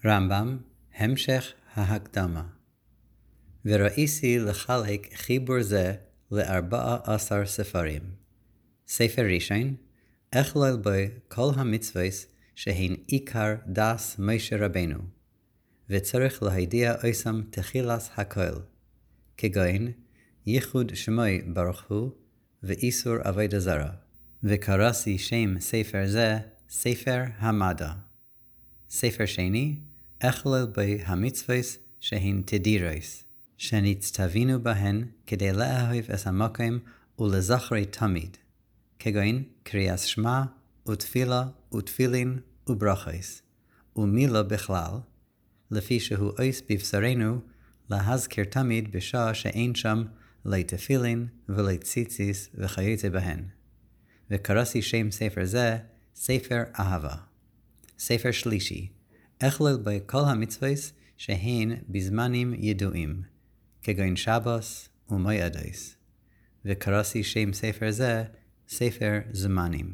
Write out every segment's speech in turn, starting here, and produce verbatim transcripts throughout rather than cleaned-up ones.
רמב"ם, המשך ההקדמה. וראיתי לחלק חיבור זה לארבעה עשר ספרים. ספר ראשון, אכלול בו כל המצוות שהן עיקר דס משה רבנו, וצריך להידיע אותם תחילת הכל, כגון ייחוד שמוי ברוך הוא ואיסור עבודה זרה, וקראתי שם ספר זה ספר המדע. ספר שני, אכלול בו המצוות שהן תדירות, שנצטווינו בהן כדי לאהוב את המקום ולזכרי תמיד, כגון קריאת שמע ותפילה ותפילין וברכות, ומילה בכלל, לפי שהוא עוש בבשרנו להזכיר תמיד בשעה שאין שם לתפילין ולציציס וכיוצא בהן. וקראתי שם ספר זה ספר אהבה. ספר שלישי, אכלול בו כל המצוות שהן בזמנים ידועים, כגון שבס ומועדות. וקראתי שם ספר זה ספר זמנים.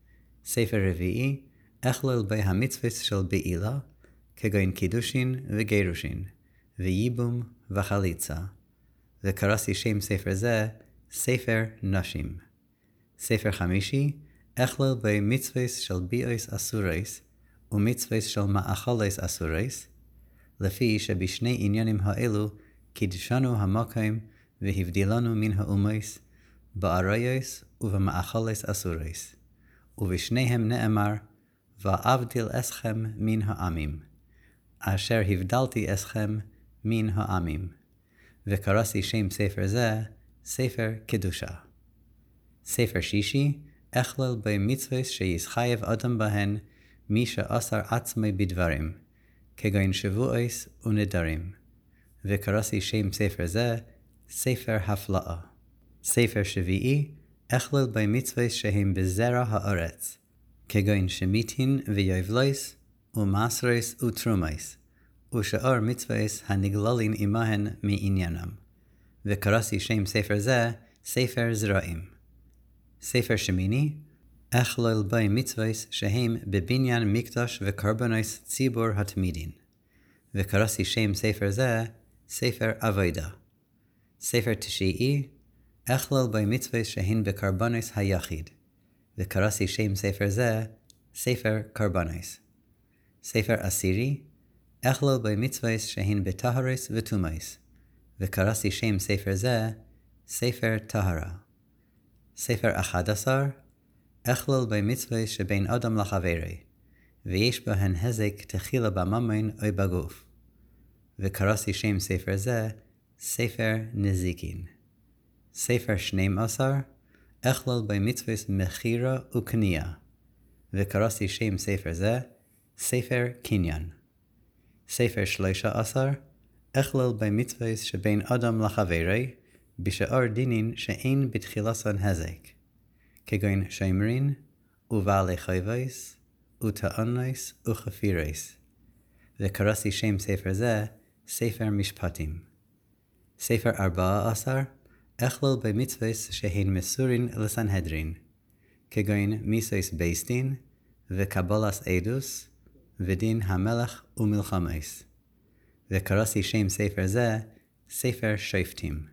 ספר רביעי, אכלול בו המצוות של בעילה, כגון קידושין וגירושין, וייבום וחליצה. וקראתי שם ספר זה ספר נשים. ספר חמישי, אכלול בו מצוות של ביאות אסורות, ומצוות של מאכלות אסורות, לפי שבשני עניינים האלו קידשנו המקום והבדילנו מן האומות, באריות ובמאכלות אסורות. ובשניהם נאמר, ואבדיל אסכם מן העמים, אשר הבדלתי אסכם מן העמים. וקראתי שם ספר זה ספר קדושה. ספר שישי, אכלול בו מצוות שיחייב אדם בהן מי שאסר עצמי בדברים, כגון שבועות ונדרים. וקראתי שם ספר זה ספר הפלאה. ספר שביעי, אכלול בו מצוות שהם בזרע הארץ, כגון שמיטין ויובלוס ומסרוס ותרומוס, ושאר מצוות הנגללין עמהן מעניינם. וקראתי שם ספר זה ספר זרעים. ספר שמיני, אכלול בו מצוות שהם בבניין מקדש וקורבנות ציבור התמידין. וקראתי שם ספר זה ספר עבודה. ספר תשיעי, אכלול בו מצוות שהן בקורבנות היחיד. וקראתי שם ספר זה ספר קורבנות. ספר עשירי, אכלול בו מצוות שהן בטהרות וטומאות. וקראתי שם ספר זה ספר טהרה. ספר אחד עשר, אכלול בו מצוות שבין אדם לחברו, ויש בהן הזק תחילה בממון או בגוף. וקראתי שם ספר זה ספר נזיקין. ספר שנים עשר, אכלול בו מצוות מכירה וקנייה. וקראתי שם ספר זה ספר קניין. ספר שלושה עשר, אכלול בו מצוות שבין אדם לחברו, בשאר דינין שאין בתחילתן הזק, כגון שומרין ובעלי חובות וטענות וכפירות. וקראתי שם ספר זה ספר משפטים. ספר ארבע עשר, אכלול בו מצוות שהן מסורין לסנהדרין, כגון מיסוס בית דין וקבלת עדות ודין המלך ומלחמות. וקראתי שם ספר זה ספר שופטים.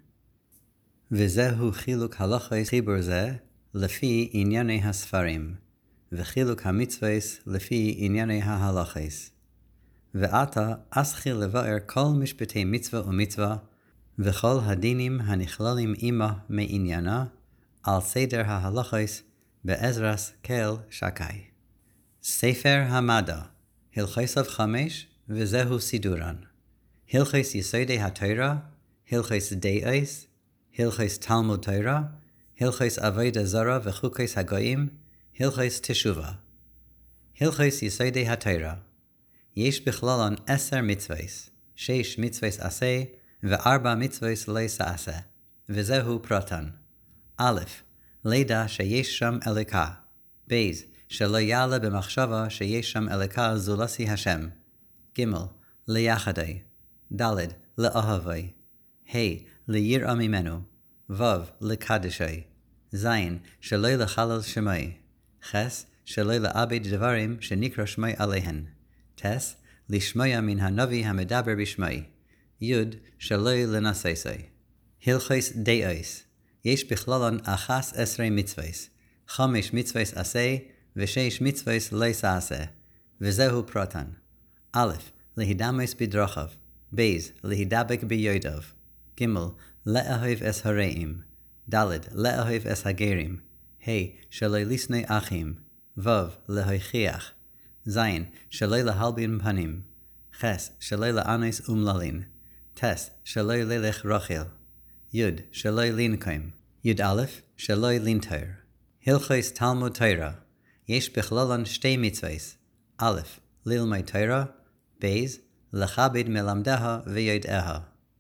וזהו חילוק הלכות חיבור זה לפי ענייני הספרים, וחילוק המצוות לפי ענייני ההלכות. ועתה אסחיל לבאר כל משפטי מצווה ומצווה, וכל הדינים הנכללים עמה מעניינה, על סדר ההלכות בעזרת כל שקי. ספר המדע, הלכות חמש, וזהו סידורן. הלכות יסודי התורה, הלכות דעות, הלכות תלמוד תורה, הלכות עבודה זרה וחוקות הגויים, הלכות תשובה. הלכות יסודי התורה. יש בכללן עשר מצוות, שש מצוות עשה, וארבע מצוות לא תעשה, וזהו פרטן. א', לידע שיש שם אלוקה. ב', שלא יעלה במחשבה שיש שם אלוקה זולתי השם. ג', ליחדי. ד', לאהבי. ה', ליראה ממנו. ו', לקדשי. ז', שלא לחלל שמי. ח', שלא לאבד דברים שנקרא שמי עליהן. ט', לשמוע מן הנביא המדבר בשמי. י' שלא לנססי. הלכות דאוס. יש בכללן אחת עשרה מצוות. חמש מצוות עשה ושש מצוות לא תעשה. וזהו פרטן. א', להידמס בדרכיו. ב', להידבק ביודעיו. ג', לאהוב את הרעים. ד', לאהוב את הגרים. ה', שלא לשנוא אחים. ו', להוכיח. ז', שלא להלבין פנים. ח', שלא לאנוס אומללים. ט', שלא ללך רכיל. י', שלא לנקום. י"א, שלא לנטור. הלכות תלמוד תורה. יש בכללן שתי מצוות. א', ללמוד תורה. ב', לכבד מלמדיה ויודעיה.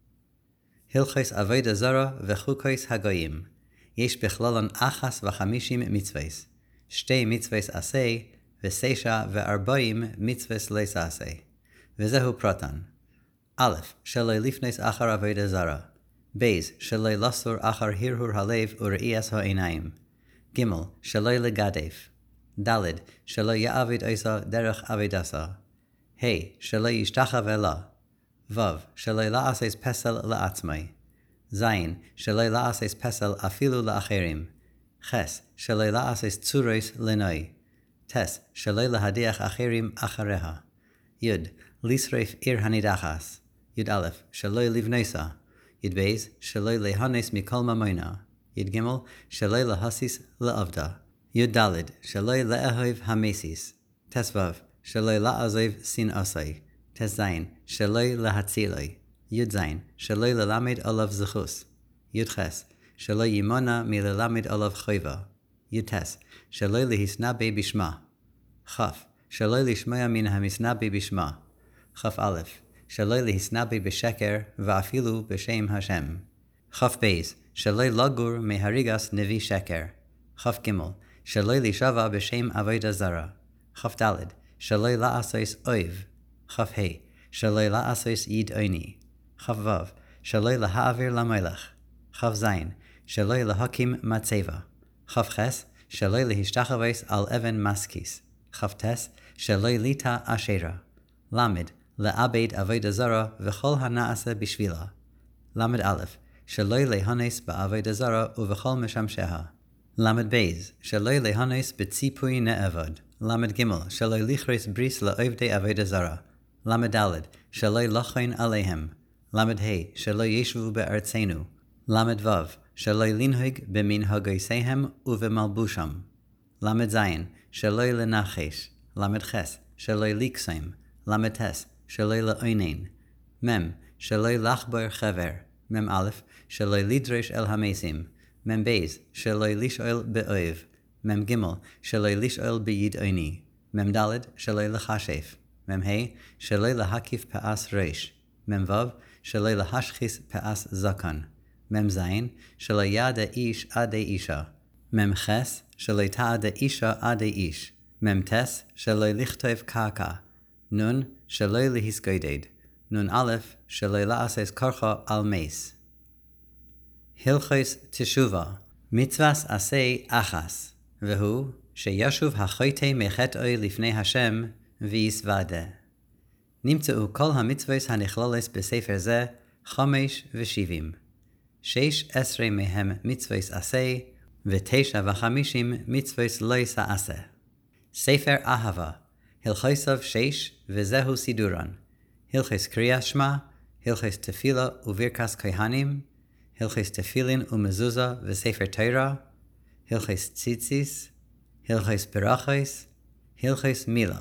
הלכות עבודה זרה וחוקות הגויים. יש בכללן אחת וחמישים מצוות. שתי מצוות עשה ותשע וארבעים מצוות לא תעשה. וזהו פרטן. א', שלא לפנוס אחר עבודה זרה. ב', שלא לסור אחר הרהור הלב וראיית העיניים. ג', שלא לגדף. ד', שלא יעבוד עשה דרך עבודתו. ה', שלא ישתחווה לה. ו', שלא לעשות פסל לעצמי. ז', שלא לעשות פסל אפילו לאחרים. ח', שלא לעשות צורות לנוי. ט', שלא להדיח אחרים אחריה. י', לשרוף עיר הנידחת. י"א, שלא לבנוסה. י"ב, שלא להנס מכל ממונה. י"ג, שלא להסיס לעבדה. י"ד, שלא לאהוב המסיס. ט"ו, שלא לעזוב שנאתי. ט"ז, שלא להצילי. י"ז, שלא ללמד עליו זכות. י"ח, שלא יימנע מללמד עליו חובה. י"ט, שלא להסנבא בשמה. כ', שלא לשמוע מן המסנבא בשמה. כ"א, שלא להסנבא בשקר ואפילו בשם השם. כ"ב, שלא לגור מהריגת נביא שקר. כ"ג, שלא להישבע בשם עבודה זרה. כ"ד, שלא לעשות אויב. כ"ה, שלא לעשות יד עוני. כ"ו, שלא להעביר למלך. כ"ז, שלא להקים מצבה. כ"ח, שלא להשתחוות על אבן מסקיס. כ"ט, שלא ליטא אשרה. ל', לעבד עבודה זרה וכל הנעשה בשבילה. ל"א, שלא להנס בעבודה זרה ובכל משמשיה. ל"ב, שלא להנס בציפוי נאבד. ל"ג, שלא לכרות בריס לעובדי עבודה זרה. ל"ד, שלא לחון עליהם. ל"ה, שלא ישבו בארצנו. ל"ו, שלא לנהוג במנהגויותיהם ובמלבושם. ל"ז, שלא לנחש. ל"ח, שלא לקסום. ל"ט, שלא לעונן. מ', שלא לחבור חבר. מ"א, שלא לדרוש אל המסים. מ"ב, שלא לשאול באויב. מ"ג, שלא לשאול ביד עוני. מ"ד, שלא לחשף. מ"ה, שלא להקיף פאס ראש. מ"ו, שלא להשחיס פאס זקן. מ"ז, שלא יעד איש עד אישה. מ"ח, שלא תעד אישה עד איש. מ"ט, שלא לכתוב קעקע. נ', שלא להסגודד. נ"א, שלא לעשות קרחה על מס. הלכות תשובה. מצוות עשה אחס, והוא שישוב החוטא מחטאו לפני השם ויסוודה. נמצאו כל המצוות הנכללות בספר זה חמש ושבעים. שש עשרה מהם מצוות עשה, ותשע וחמישים מצוות לא תעשה. ספר אהבה, הלכותיו שש, וזהו סידורן. הלכות קריאת שמע, הלכות תפילה וברכת כהנים, הלכות תפילין ומזוזה וספר תורה, הלכות ציציס, הלכות ברכות, הלכות מילה.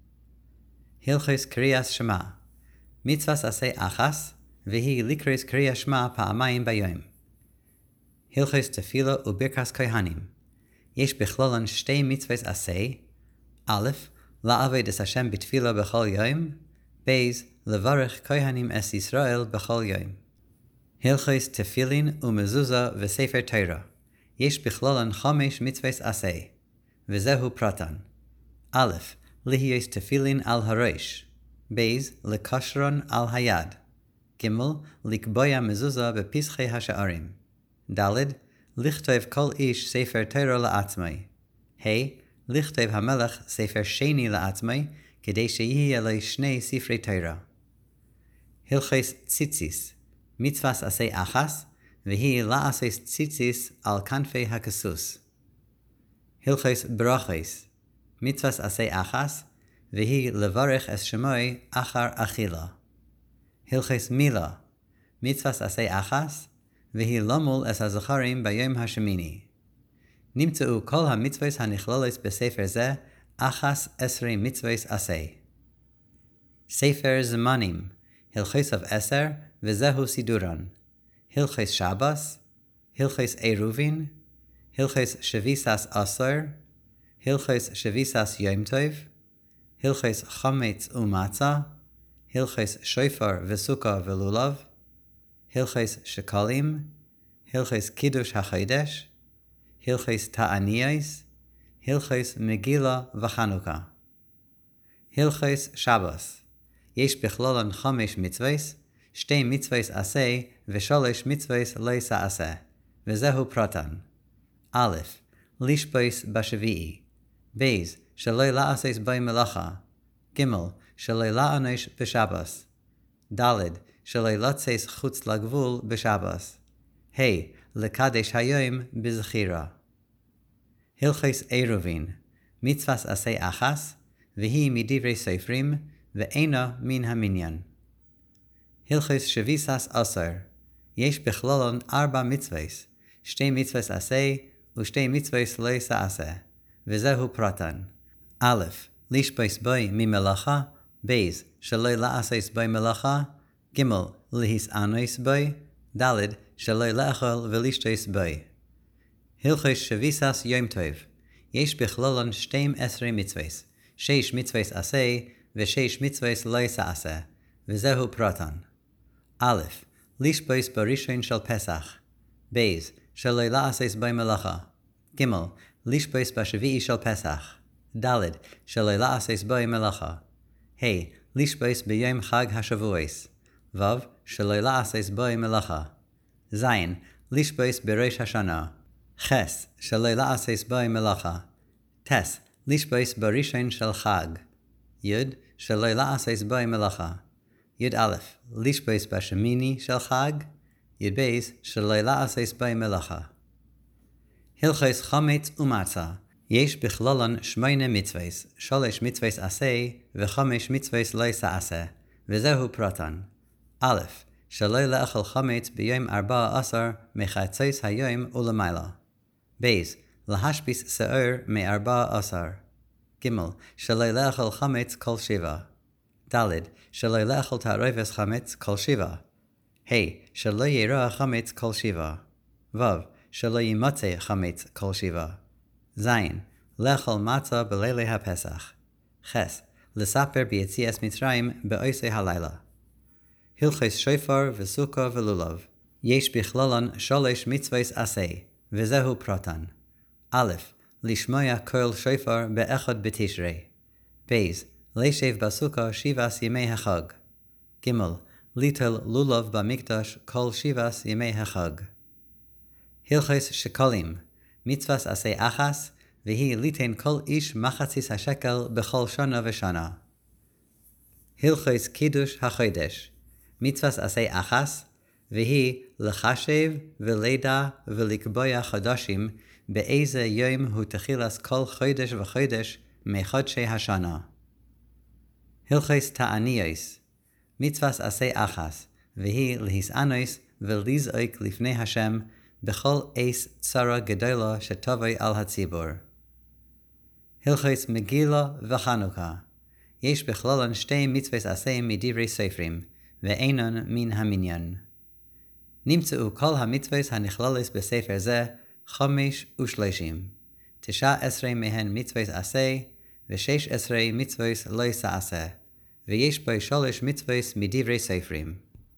הלכות קריאת שמע. מצוות עשה אחס, והיא לקרוא קריאת שמע פעמיים ביום. הלכות תפילה וברכת כהנים. יש בכללן שתי מצוות עשה. א', לעבוד את השם בתפילה בכל יום. ב', לברך כהנים את ישראל בכל יום. הלכות תפילין ומזוזה וספר תורה. יש בכללן חמש מצוות עשה, וזהו פרטן. א', להיות תפילין על הראש. ב', לקשרון על היד. ג', לקבוע מזוזה בפסחי השערים. ד', לכתוב כל איש ספר תורה לעצמי. ה', לכתוב המלך ספר שני לעצמי, כדי שיהיה לו שני ספרי תורה. הלכות ציציס, מצוות עשה אחס, והיא לעשות ציציס על כנפי הכסוס. הלכות ברכות, מצוות עשה אחס, והיא לברך את שמוי אחר אכילה. הלכות מילה, מצוות עשה אחס, והיא למול את הזכרים ביום השמיני. נמצאו כל המצוות הנכללות בספר זה, אחס עשרה מצוות עשה. ספר זמנים, הלכות עשר, וזהו סידורן. הלכות שבס, הלכות עירובין, הלכות שביסס עשר, הלכות שביסס יום טוב, הלכות חמץ ומצה, הלכות שופר וסוכה ולולב, הלכות שקלים, הלכות קידוש החודש, הלכות תעניות, הלכות מגילה וחנוכה. הלכות שבס, יש בכללן חמש מצוות, שתי מצוות עשה ושלוש מצוות לא עשה, וזהו פרטן. א', לשפוט בשביעי, בייז, שלא לעשות בו מלאכה, ג', שלא לענוש בשבס, ד', שלא לצאת חוץ לגבול בשבס, ה', לקדש היום בזכירה. הלכות עירובין, מצוות עשה אחס, והיא מדברי סופרים, ואינה מן המניין. הלכות שביסס עשר, יש בכללן ארבע מצוות, שתי מצוות עשה ושתי מצוות לא עשה, וזהו פרטן. א', לשפוט בו ממלאכה, בייז, שלא לעשות בו מלאכה, ג', להסענוס בו, ד', שלא לאכול ולשתות בו. הלכות שביסס יום טוב, יש בכללן שתים עשרה מצוות, שש מצוות עשה ושש מצוות לא עשה, וזהו פרטן. א', לשפוט בראשון של פסח, בייז, שלא לעשות בו מלאכה, ג', לשפוט בשביעי של פסח, ד', שלא לעשות בו מלאכה, ה', לשפוט ביום חג השבועות, ו', שלא לעשות בו מלאכה, ז', לשפוט בראש השנה, ח', שלא לעשות בו מלאכה, ט', לשפוט בראשון של חג, י', שלא לעשות בו מלאכה, י"א, לשפוט בשמיני של חג, י"ב, שלא לעשות בו מלאכה. הלכות חמץ ומצה, יש בכללן שמונה מצוות, שלוש מצוות עשה וחמש מצוות לא עשה, וזהו פרטן. א', שלא לאכול חמץ ביום ארבע עשר מחצות היום ולמעלה. ב', להשביס שעור מארבע עשר. ג', שלא לאכול חמץ כל שבע. ד', שלא לאכול תערובת חמץ כל שבע. ה', שלא ירע חמץ כל שבע. ו', שלא ימצא חמץ כל שבע. ז', לאכול מצה בלילי הפסח. ח', לספר ביציאת מצרים בעושה הלילה. הלכות שופר וסוכה ולולב, יש בכללן שלוש מצוות עשה, וזהו פרטן. א', לשמוע קול שופר באחד בתשרי. ב', לשב בסוכה שבעת ימי החג. ג', ליטול לולב במקדש כל שבעת ימי החג. הלכות שקלים, מצוות עשה אחס, והיא ליתן כל איש מחצית השקל בכל שנה ושנה. הלכות קידוש החודש, מצוות עשה אחס, והיא לחשב ולידה ולקבוע חודשים באיזה יום הוא תחילת כל חודש וחודש מחודשי השנה. הלכות תעניות, מצוות עשה אחס, והיא להסענוס ולזעוק לפני השם בכל עש צרה גדולה שתבוא על הציבור. הלכות מגילה וחנוכה, יש בכללן שתי מצוות עשה מדברי סופרים, ואינן מן המניין. נמצאו כל המצוות הנכללות בספר זה חמש ושלושים, תשע עשרה מהן מצוות עשה, ושש עשרה מצוות לא עשה, ויש בו שלוש מצוות מדברי סופרים.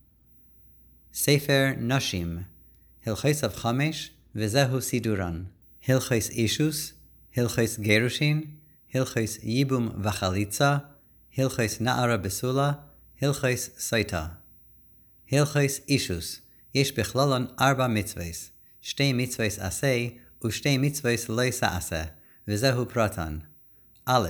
ספר נשים, הלכות חמש, וזהו סידורן. הלכות אישוס, הלכות גירושין, הלכות ייבום וחליצה, הלכות נערה בסולה, הלכות סוטה. הלכות אישוס, יש בכללן ארבע מצוות, שתי מצוות עשה ושתי מצוות לא עשה, וזהו פרטן. א',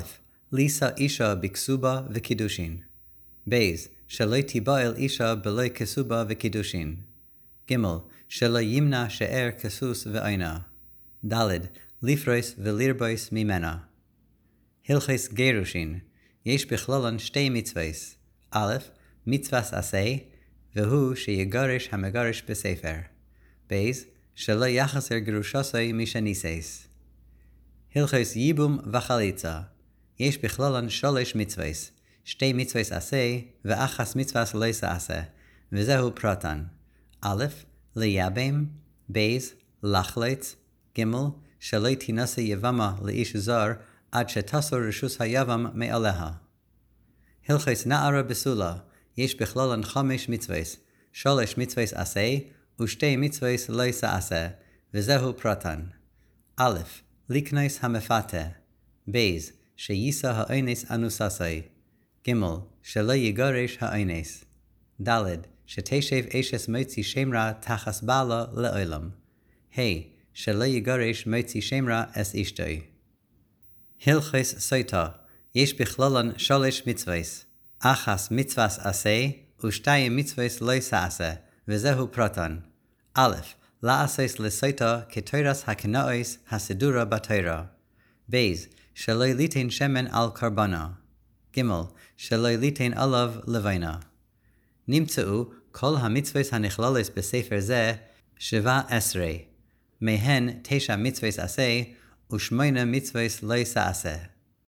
ליסה אישה בכסובה וקידושין. בייז, שלא תיבעל אישה בלא כסובה וקידושין. גימל, שלא ימנע שאר כסוס ועינה. דלת, לפרויס ולרבויס ממנה. הלכס גירושין, יש בכללן שתי מצווס. א', מצווס עשה, והוא שיגרש המגרש בספר. בייז, שלא יחסר גרושסי משניסס. הלכס ייבום וחליצה, יש בכללן שלוש מצווס. שתי מצווס עשה, ואחס מצווס לא עשה, וזהו פרטן. א', לייבם, בייז, לחלץ, גימל, שלא תינשא יבמה לאיש זר, עד שתסור רשוס היבם מעליה. הלכס נערה בסולה, יש בכללן חמש מצווס, שלוש מצווס עשה, ושתי מצווס לא עשה, וזהו פרטן. א', לקנוס המפתה, בייז, שיישא האונס אנוססי, גימל, שלא יגרש האונס, ד', שתשב אשס מוציא שם רע תחס בעלה לעולם, ה', שלא יגרש מוציא שם רע אס אשתוי. הלכס סוטה, יש בכללן שלוש מצווס, אחס מצווס עשה, ושתיים מצווס לא עשה, וזהו פרטן. א', לעשות לסוטה כתוירס הקנאוס הסדורה בתורה. בייז, שלא ליתן שמן על קרבנה. ג', שלא ליתן עליו לבינה. נמצאו כל המצווס הנכללס בספר זה שבע עשרה, מהן תשע מצווס עשה ושמונה מצווס לא עשה.